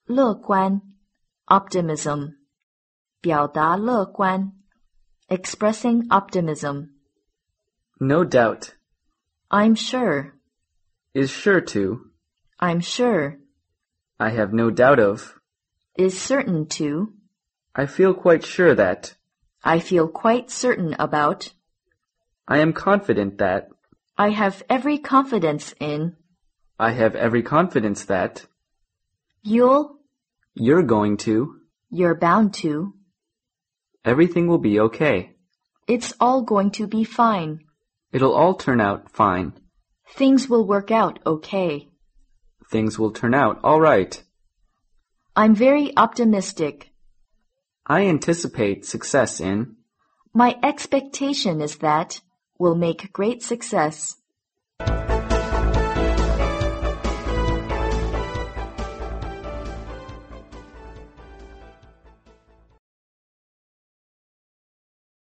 乐观 optimism 表达乐观 expressing optimism. No doubt. I'm sure. Is sure to. I'm sure. I have no doubt of. Is certain to. I feel quite sure that. I feel quite certain about. I am confident that. I have every confidence in. I have every confidence that. You'll. You're going to. You're bound to. Everything will be okay. It's all going to be fine. It'll all turn out fine. Things will work out okay. Things will turn out all right. I'm very optimistic. I anticipate success in. My expectation is that we'll make great success.